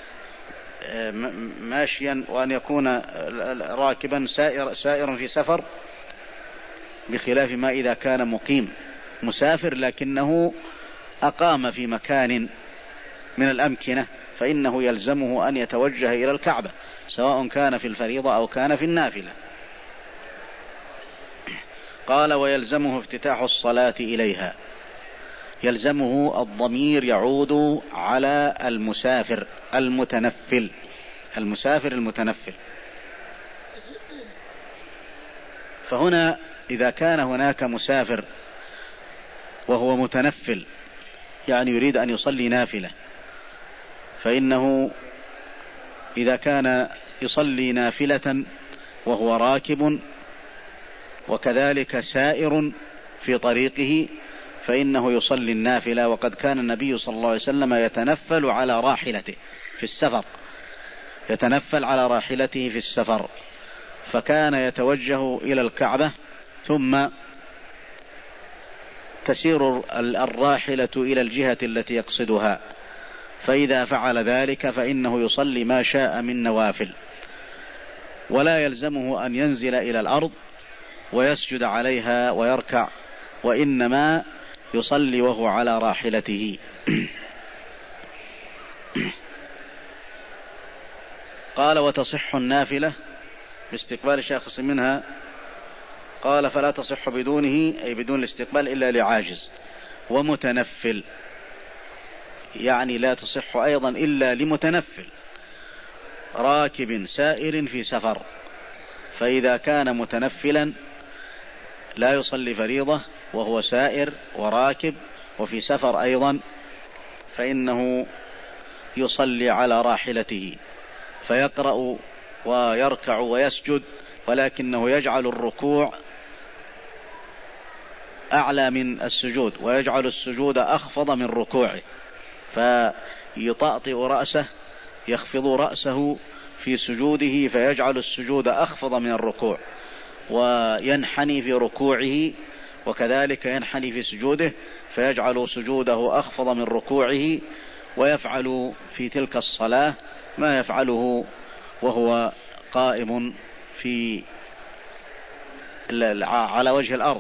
ماشيا، وأن يكون راكبا سائرا في سفر، بخلاف ما إذا كان مقيم مسافر لكنه أقام في مكان من الأمكنة، فإنه يلزمه أن يتوجه إلى الكعبة سواء كان في الفريضة أو كان في النافلة. قال ويلزمه افتتاح الصلاة إليها. يلزمه الضمير يعود على المسافر المتنفل، المسافر المتنفل. فهنا إذا كان هناك مسافر وهو متنفل، يعني يريد أن يصلي نافلة، فإنه إذا كان يصلي نافلة وهو راكب وكذلك سائر في طريقه، فإنه يصلي النافلة. وقد كان النبي صلى الله عليه وسلم يتنفل على راحلته في السفر، يتنفل على راحلته في السفر، فكان يتوجه إلى الكعبة ثم تسير الراحلة إلى الجهة التي يقصدها، فإذا فعل ذلك فإنه يصلي ما شاء من نوافل، ولا يلزمه أن ينزل إلى الأرض ويسجد عليها ويركع، وإنما يصلي وهو على راحلته. قال وتصح النافلة باستقبال شخص منها. قال فلا تصح بدونه، أي بدون الاستقبال، إلا لعاجز. ومتنفل يعني لا تصح أيضا إلا لمتنفل راكب سائر في سفر. فإذا كان متنفلا لا يصلي فريضة وهو سائر وراكب وفي سفر أيضا، فإنه يصلي على راحلته، فيقرأ ويركع ويسجد، ولكنه يجعل الركوع أعلى من السجود، ويجعل السجود أخفض من ركوعه، فيطأطئ رأسه، يخفض رأسه في سجوده، فيجعل السجود أخفض من الركوع، وينحني في ركوعه، وكذلك ينحني في سجوده، فيجعل سجوده أخفض من ركوعه، ويفعل في تلك الصلاة ما يفعله وهو قائم في على وجه الأرض.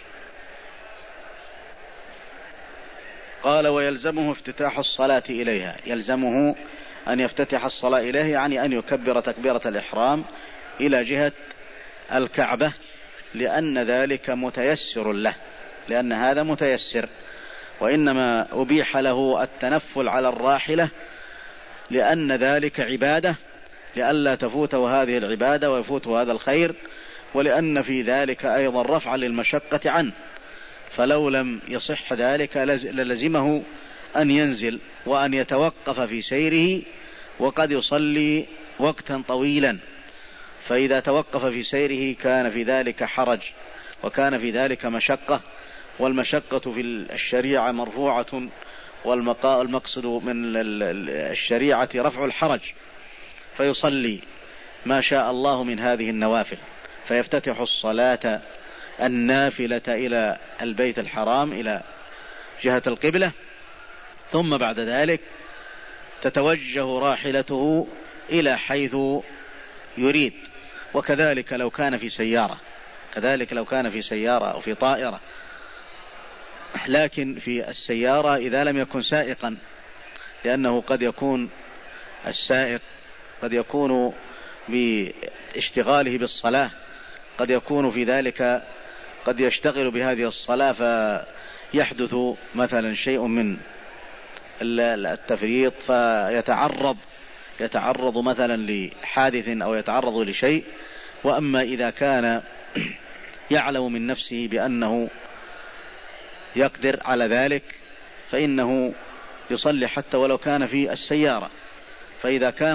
قال ويلزمه افتتاح الصلاة إليها. يلزمه أن يفتتح الصلاة إليه، يعني أن يكبر تكبيرة الإحرام إلى جهة الكعبة، لأن ذلك متيسر له، لأن هذا متيسر. وإنما أبيح له التنفل على الراحلة لأن ذلك عبادة، لئلا تفوته هذه العبادة ويفوته هذا الخير، ولأن في ذلك أيضا رفعا للمشقة عنه. فلو لم يصح ذلك للزمه أن ينزل وأن يتوقف في سيره، وقد يصلي وقتا طويلا، فإذا توقف في سيره كان في ذلك حرج، وكان في ذلك مشقة، والمشقة في الشريعة مرفوعة، والمقصد من الشريعة رفع الحرج، فيصلي ما شاء الله من هذه النوافل، فيفتتح الصلاة النافلة إلى البيت الحرام إلى جهة القبلة، ثم بعد ذلك تتوجه راحلته إلى حيث يريد. وكذلك لو كان في سيارة، كذلك لو كان في سيارة أو في طائرة، لكن في السيارة إذا لم يكن سائقا، لأنه قد يكون السائق قد يكون باشتغاله بالصلاة، قد يكون في ذلك قد يشتغل بهذه الصلاة فيحدث مثلا شيء من التفريط، فيتعرض يتعرض مثلا لحادث أو يتعرض لشيء. وأما إذا كان يعلم من نفسه بأنه يقدر على ذلك فإنه يصلي حتى ولو كان في السيارة. فإذا كان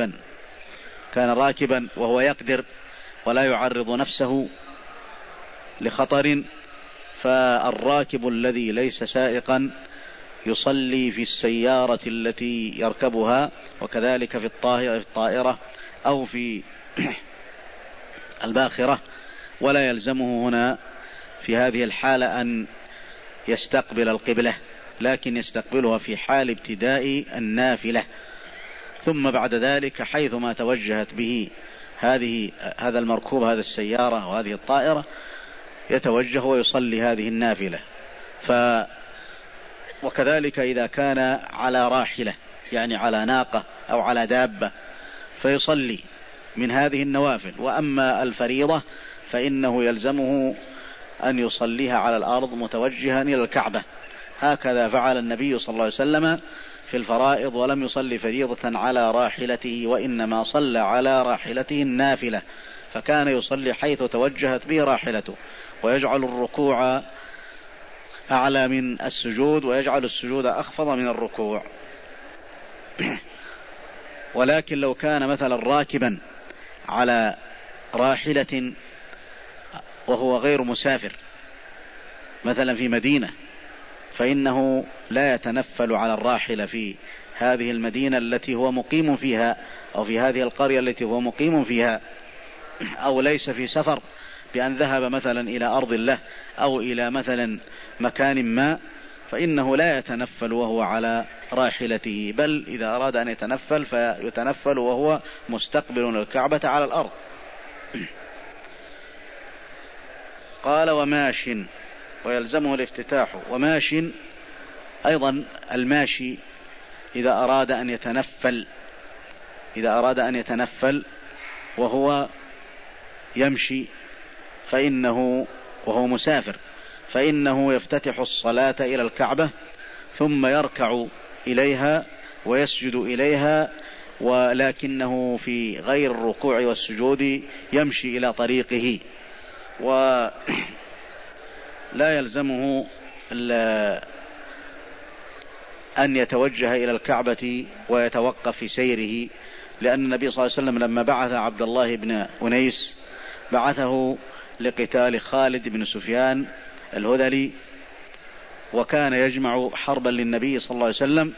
راكبا وهو يقدر ولا يعرض نفسه لخطر، فالراكب الذي ليس سائقا يصلي في السيارة التي يركبها، وكذلك في الطائرة أو في الباخرة، ولا يلزمه هنا في هذه الحالة أن يستقبل القبلة، لكن يستقبلها في حال ابتداء النافلة، ثم بعد ذلك حيثما توجهت به هذا المركوب، هذه السيارة وهذه الطائرة، يتوجه ويصلي هذه النافلة. وكذلك إذا كان على راحلة، يعني على ناقة أو على دابة، فيصلي من هذه النوافل. وأما الفريضة فإنه يلزمه أن يصليها على الأرض متوجها إلى الكعبة. هكذا فعل النبي صلى الله عليه وسلم في الفرائض، ولم يصلي فريضة على راحلته، وإنما صلى على راحلته النافلة، فكان يصلي حيث توجهت به راحلته، ويجعل الركوع أعلى من السجود، ويجعل السجود أخفض من الركوع. ولكن لو كان مثلا راكبا على راحلة وهو غير مسافر، مثلا في مدينة، فإنه لا يتنفل على الراحلة في هذه المدينة التي هو مقيم فيها، أو في هذه القرية التي هو مقيم فيها، أو ليس في سفر بأن ذهب مثلا إلى أرض الله أو إلى مثلا مكان ما، فإنه لا يتنفل وهو على راحلته، بل إذا أراد أن يتنفل فيتنفل وهو مستقبل الكعبة على الأرض. قال وماش ويلزمه الافتتاح. وماش أيضا الماشي إذا أراد أن يتنفل وهو يمشي فإنه وهو مسافر، فإنه يفتتح الصلاة إلى الكعبة، ثم يركع إليها ويسجد إليها، ولكنه في غير الركوع والسجود يمشي إلى طريقه، ولا يلزمه أن يتوجه إلى الكعبة ويتوقف في سيره، لأن النبي صلى الله عليه وسلم لما بعث عبد الله بن أنيس بعثه لقتال خالد بن سفيان الهذلي، وكان يجمع حربا للنبي صلى الله عليه وسلم،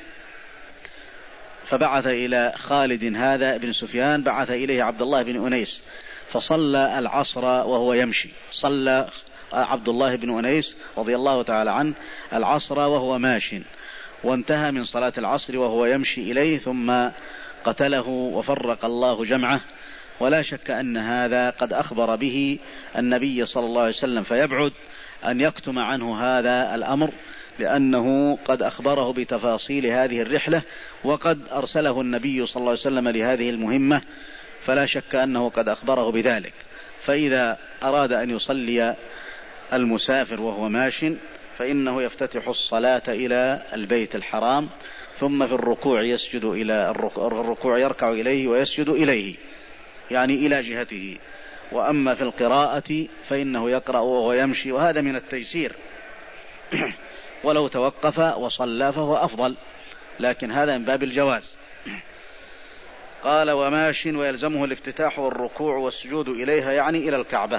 فبعث إلى خالد هذا بن سفيان، بعث إليه عبد الله بن أنيس، فصلى العصر وهو يمشي. صلى عبد الله بن أنيس رضي الله تعالى عنه العصر وهو ماش، وانتهى من صلاة العصر وهو يمشي إليه، ثم قتله وفرق الله جمعه. ولا شك أن هذا قد أخبر به النبي صلى الله عليه وسلم، فيبعد أن يكتم عنه هذا الأمر، لأنه قد أخبره بتفاصيل هذه الرحلة، وقد أرسله النبي صلى الله عليه وسلم لهذه المهمة، فلا شك أنه قد أخبره بذلك. فإذا أراد أن يصلي المسافر وهو ماش فإنه يفتتح الصلاة إلى البيت الحرام، ثم في الركوع يسجد إلى الركوع، يركع إليه ويسجد إليه، يعني إلى جهته. وأما في القراءة فإنه يقرأ وهو يمشي، وهذا من التيسير، ولو توقف وصلى فهو أفضل، لكن هذا من باب الجواز. قال وماش ويلزمه الافتتاح والركوع والسجود إليها، يعني إلى الكعبة.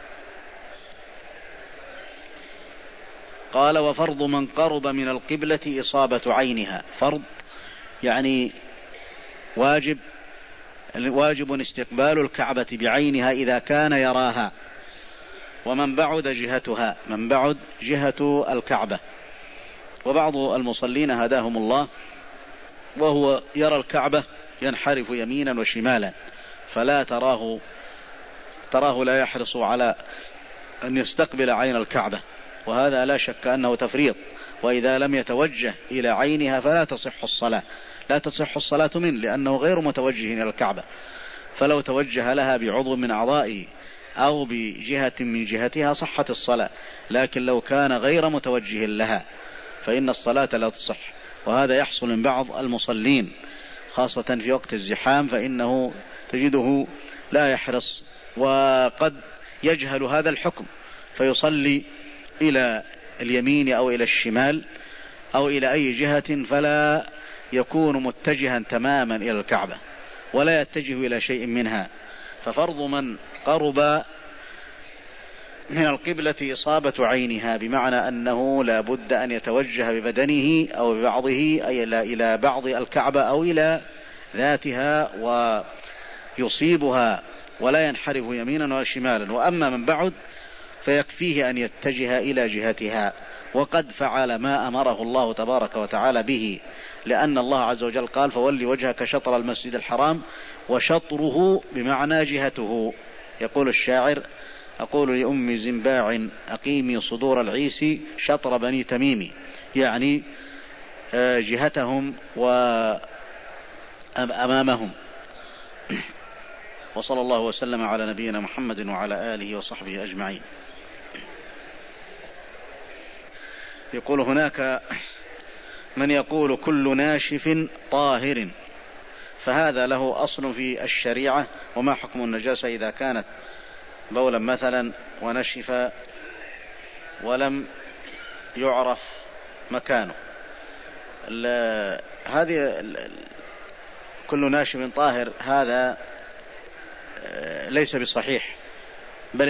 قال وفرض من قرب من القبلة إصابة عينها. فرض يعني واجب استقبال الكعبة بعينها إذا كان يراها، ومن بعد جهتها، من بعد جهة الكعبة. وبعض المصلين هداهم الله وهو يرى الكعبة ينحرف يمينا وشمالا، فلا تراه لا يحرص على أن يستقبل عين الكعبة، وهذا لا شك أنه تفريط. وإذا لم يتوجه إلى عينها فلا تصح الصلاة، لا تصح الصلاة منه، لأنه غير متوجه إلى الكعبة. فلو توجه لها بعضو من أعضائه أو بجهة من جهتها صحت الصلاة، لكن لو كان غير متوجه لها فإن الصلاة لا تصح. وهذا يحصل من بعض المصلين، خاصة في وقت الزحام، فإنه تجده لا يحرص وقد يجهل هذا الحكم فيصلي إلى اليمين أو إلى الشمال أو إلى أي جهة، فلا يكون متجها تماما إلى الكعبة ولا يتجه إلى شيء منها. ففرض من قرب من القبلة إصابة عينها، بمعنى أنه لا بد أن يتوجه ببدنه أو ببعضه أي إلى بعض الكعبة أو إلى ذاتها ويصيبها ولا ينحرف يمينا ولا شمالا. وأما من بعد فيكفيه أن يتجه إلى جهتها، وقد فعل ما أمره الله تبارك وتعالى به، لأن الله عز وجل قال: فولي وجهك شطر المسجد الحرام، وشطره بمعنى جهته. يقول الشاعر: أقول لأم زنباع أقيمي صدور العيس شطر بني تميم، يعني جهتهم وأمامهم. وصلى الله وسلم على نبينا محمد وعلى آله وصحبه أجمعين. يقول: هناك من يقول كل ناشف طاهر، فهذا له أصل في الشريعة، وما حكم النجاسة إذا كانت بولا مثلا ونشف ولم يعرف مكانه؟ هذه كل ناشف طاهر هذا ليس بصحيح، بل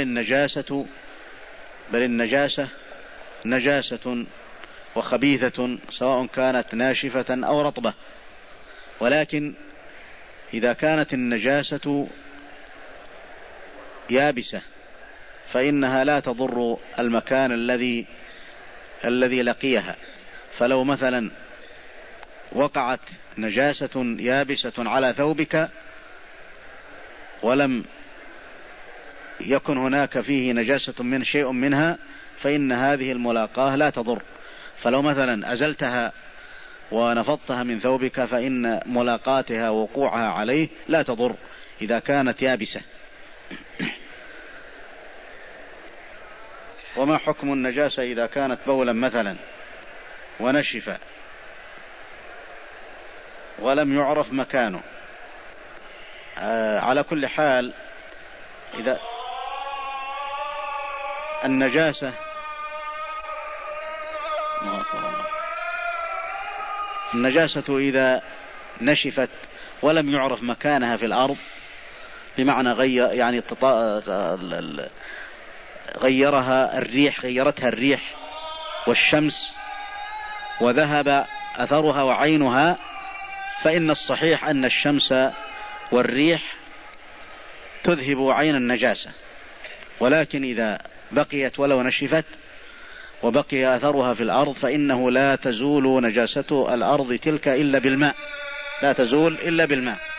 النجاسة نجاسة وخبيثة سواء كانت ناشفة أو رطبة. ولكن إذا كانت النجاسة يابسة فإنها لا تضر المكان الذي لقيها. فلو مثلا وقعت نجاسة يابسة على ثوبك ولم يكن هناك فيه نجاسة من شيء منها، فإن هذه الملاقاة لا تضر. فلو مثلا أزلتها ونفضتها من ثوبك فإن ملاقاتها وقوعها عليه لا تضر إذا كانت يابسة. وما حكم النجاسة إذا كانت بولا مثلا ونشف ولم يعرف مكانه؟ على كل حال، إذا النجاسة إذا نشفت ولم يعرف مكانها في الأرض، بمعنى غيرتها الريح والشمس وذهب أثرها وعينها، فإن الصحيح أن الشمس والريح تذهب عين النجاسة. ولكن إذا بقيت ولو نشفت وبقي أثرها في الأرض فإنه لا تزول نجاسة الأرض تلك إلا بالماء، لا تزول إلا بالماء.